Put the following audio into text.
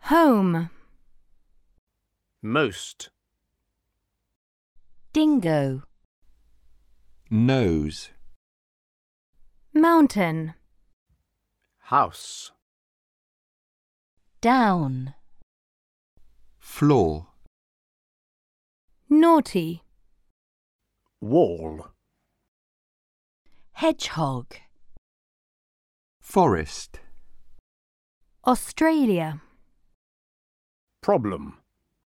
Home. Most. Dingo. Nose. Mountain. House. Down. Floor. Naughty. Wall. Hedgehog. Forest. Australia. Problem.